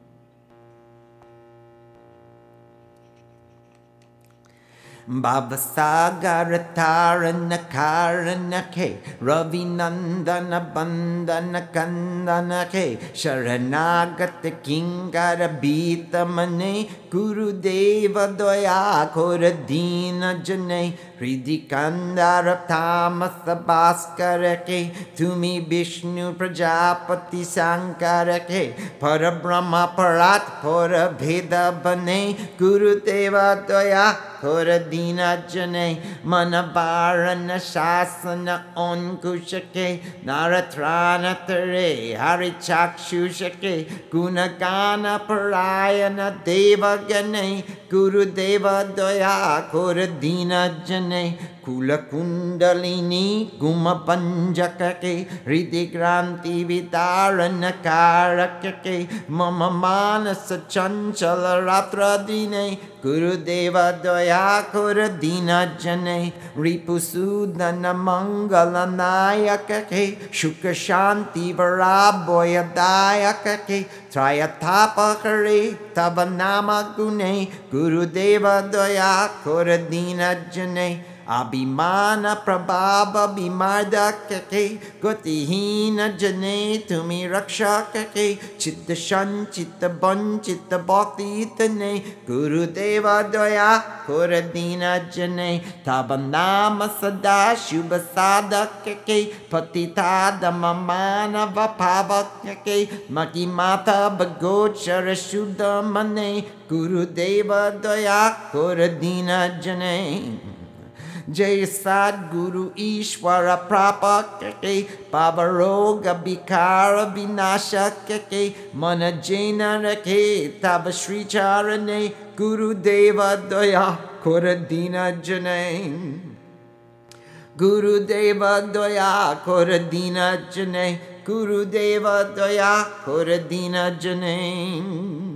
Bhavasagara Tarana Karana Ke Ravi Nandana Bandana Kandana Ke Sharanagata Kingara Bita Mane Guru Deva Doya Koradina Jane Hridikandara Tamasa Bhaskara Ke Tumi Vishnu Prajapati Sankara Ke Parabrahma Parat Para Bheda Bane Guru Deva Doya Koradina Jane Manavarana Shasana Onkushake Naratrana Tere Harichakshushake Gunagana Parayana Deva Gane Guru Deva Doya Koradina Jane Kula Kundalini Guma Panjakake Ridikranti Vitarana Karakake Mama Manasa Chanchala Ratra Dine Guru Deva Doya Koradina Jane Ripusudana Mangala Nayakake Shuka Shanti Varaboya Dayakake Trayatapa Kare Tabanama Gune Guru Deva Doya Koradina Jane Abhimana Prabhava Bimarda Kake Gotihina Jane Tumi Raksha Kake Chitta Shan Chitta Ban Chitta Bhakti Tane Guru Deva Doya Koradina Jane Tabanama Sada Shubha Sada Kake Patita Damamana Vapava Kake Makimata Bagochara Shuddha Mane Guru Deva Doya Koradina Jane Jai Sadguru Ishwara Prapa Kake Pavaroga Bikara Vinasha Kake Manajena Rake Tabashri Charane Guru Deva Doya Koradina Jane Guru Deva Doya Koradina Jane Guru Deva Doya Koradina Jane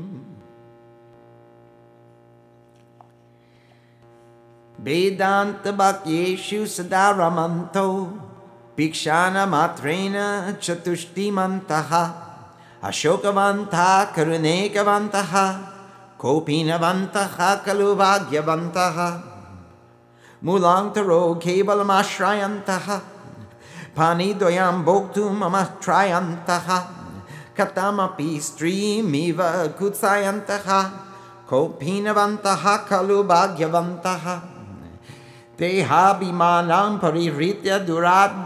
Vedanta Bhakyeshu Sadaramanto Bhikshana Matrena Chatushti Mantaha Ashokavanta Karunekavantaha Kopinavantaha Kaluvagyavantaha Mulantaro Kevalamashrayantaha Pani Doyam Bhoktum Amatrayantaha कथमपि स्त्रीमिव कुत्सयन्तः कौपीनवन्तः खलु भाग्यवन्तः देहाभिमानं परिहृत्य दुरात्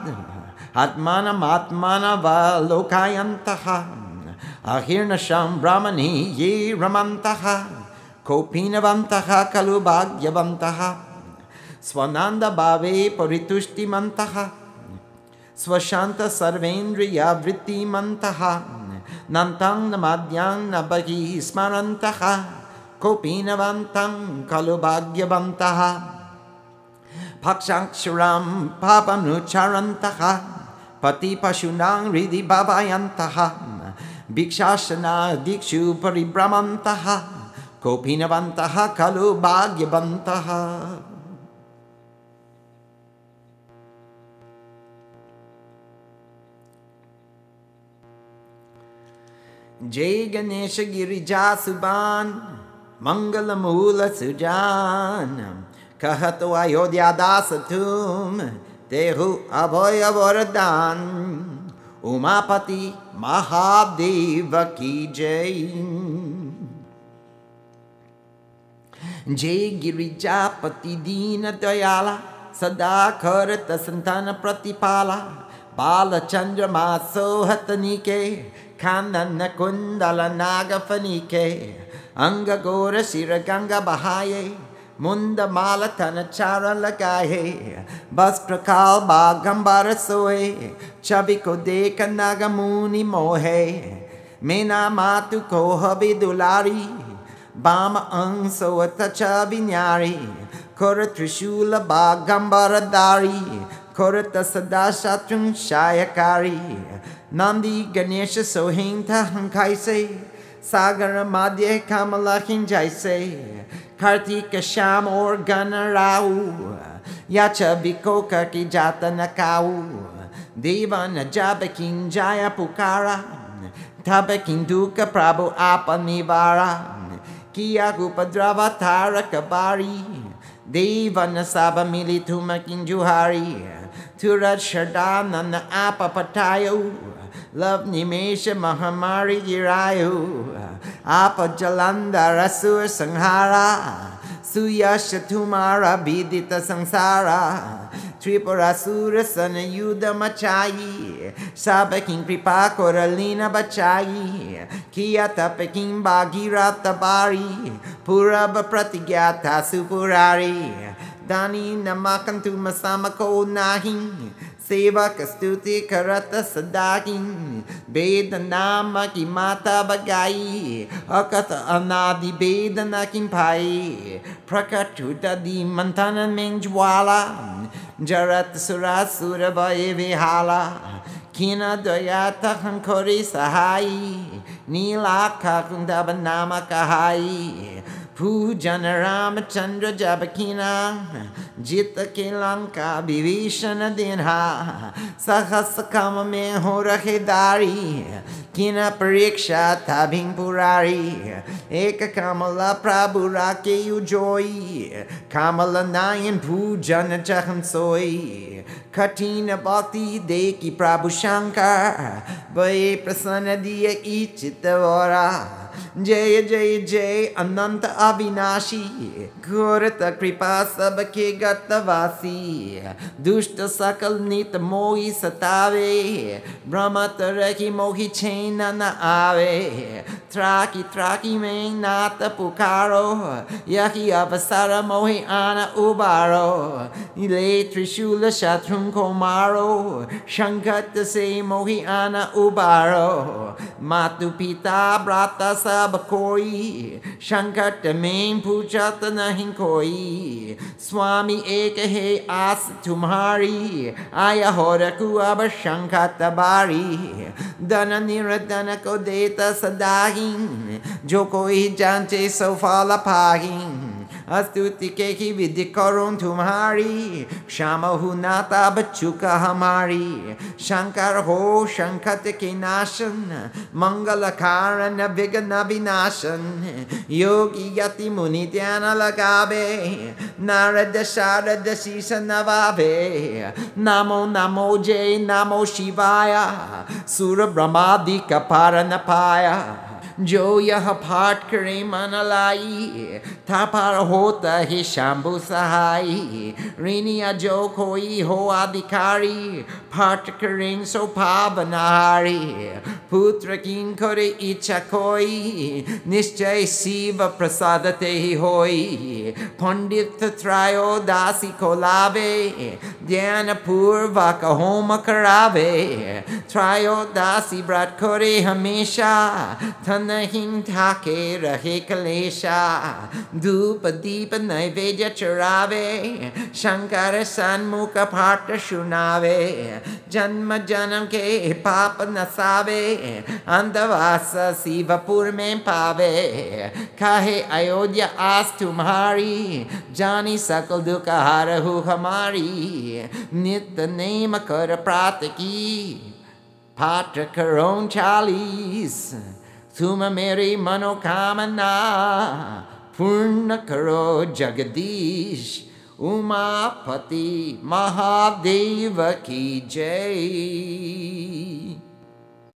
आत्मानमात्मानवलोकयन्तः अहिर्निशं ब्रह्मणि ये रमन्तः कौपीनवन्तः खलु भाग्यवन्तः स्वनन्दभावे परितुष्टिमन्तः स्वशान्त सर्वेन्द्रियवृत्तिमन्तः नन्तं न मद्यं न बहिः स्मरन्तः कौपीनवन्तं खलु भाग्यवन्तः भक्षाक्षरं पापमुच्चरन्तः पतिपशूनां हृदि भावयन्तः भिक्षाटनादिषु परिभ्रमन्तः कौपीनवन्तः खलु भाग्यवन्तः जय गणेश गिरिजासुबान मंगलमूल सुजान कहतो अयोध्या दास तुम देहु अभय वरदान उमापति महादेव की जय जय गिरिजापति दीन दयाला सदा करत संतान प्रतिपाला बालचंद्रमा सोहतनिके कानन कुंडल नागफनिके अंग गोर शिर गंगा बहाये मुंड माल तन चार लगाए वस्त्र काल बागंबर सोए छवि को देख नाग मुनि मोहे मीना मातु को हबी दुलारी बाम अंग सोत छवि न्यारी कर त्रिशूल बागंबर दारी करत सदा शत्रु शायकारी नंदी गणेश सोहिंता हंकाइसे सागर मध्य कमला जैसे कार्तिक श्याम और गणराऊ या छबिको की जात नकाऊ देवन जब किं जाया पुकारा तब किं दुख प्रभु आप निवारा किया उपद्रव तारक बारी देवन सब मिली तुम किं जुहारी तुरत शरदानन आप पटायो लव निमेश महामारी गिरायो आप जलंधर असुर संहारा सुयश तुम्हारा विदित संसारा त्रिपुरासुर सन युद्ध मचाई सब किं कृपा कोरलीन बचाई किया तप किं भागीरथ बारी पूरब प्रतिज्ञा था सुपुरारी दानी नमकंतु मसामको नाही सेवक स्तुति करत सदाही वेद नाम की माता बगाई अकत अनादि वेद न किं भाई प्रकट ददी मंथन में ज्वाला जरत सुरासुर भय विहाला किन दया तहं खोरी सहाई नीलाखा कुंदब नाम कहाई पूजन रामचंद्र जब कीना जित के लंका विभीषण दिन्हा सहस कम में हो रखे दारी किन परीक्षा था भिंग पुरारी एक कमला प्रभु राके उजोई कमल नायन पूजन चहन सोई कठिन भक्ति दे की प्रभु शंकर भय प्रसन्न दिए इचित वरा जय जय जय अनंत अविनाशी घोरत कृपा सबके गतवासी दुष्ट सकल नित मोही सतावे भ्रमत रखी मोही छेन न आवे त्राकी त्राकी में नात पुकारो यही अवसर मोही आन उबारो ले त्रिशूल शत्रु को मारो संकट से मोही आन उबारो मातु पिता भ्राता सब कोई संकट में पूछत नहीं कोई स्वामी एक है आस तुम्हारी आया हो रखू अब संकट बारी धन निर्धन को देता सदाही जो कोई जांचे सो फल पाही स्तुति के ही विधि करूं तुम्हारी, श्याम हूँ नाता बच्चू का हमारी। शंकर हो शंखत के नाशन, मंगल कारण विघ्न विनाशन। योगी यति मुनि ध्यान लगावे, नारद शारद शीश नवावे। नमो नमो जय नमो शिवाय, सुर ब्रह्मादि का पार न पाया। जो यह पाठ करे मन लाई, था पार होता है शंभु सहाय। ऋणिया जो कोई हो अधिकारी, पाठ करें सो पावनहारी। पुत्र किं करे इच्छा कोई, निश्चय शिव प्रसादते ही होई। पंडित त्रयोदशी को लावे, ध्यान पूर्वक होम करावे। त्रयोदशी व्रत करे हमेशा, नहीं ठाके रहे कलेशा। धूप दीप नैवेद्य चढ़ावे, शंकर सन्मुख पाठ सुनावे। जन्म जन्म के पाप नसावे, अंधवास शिवपुर में पावे। काहे अयोध्या आस तुम्हारी, जानी सकल दुख हारहु हमारी। नित्य नेम कर प्रात की, पाठ करो चालीस। तुम मेरी मनोकामना, पूर्ण करो जगदीश। उमापति महादेव की जय।